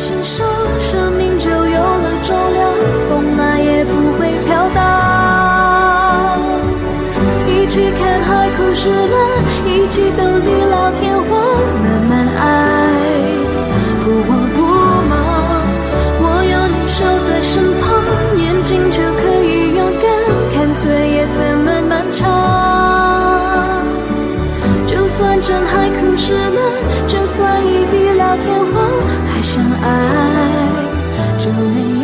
心上，生命就有了重量，风马也不会飘荡。一起看海枯石烂，一起等地老天荒，慢慢爱，不慌不忙。我有你守在身旁，年轻就可以勇敢，看岁月怎么漫长。就算真海枯石烂，就算一地老天荒，还想爱就没有